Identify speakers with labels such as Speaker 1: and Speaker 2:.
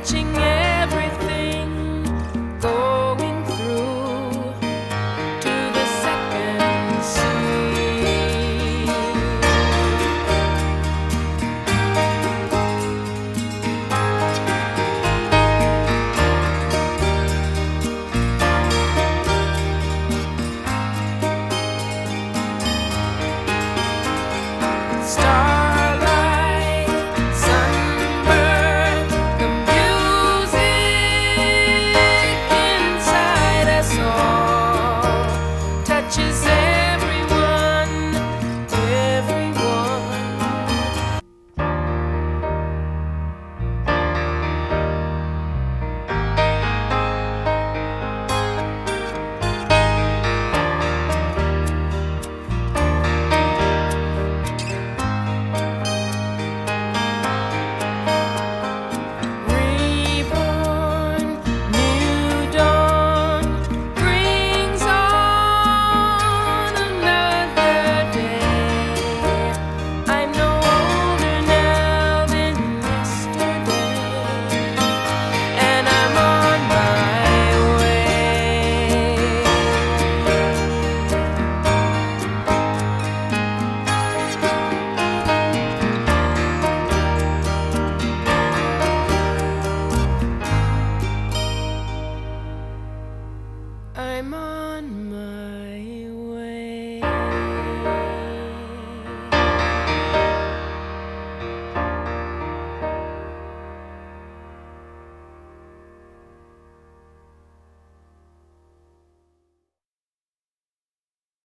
Speaker 1: watching everything going through to the second sea. Starlight, sunburn, the music inside us all touches everyone, everyone. Reborn, new dawn brings on another day. I'm no older now than yesterday, and I'm on my way. I'm on my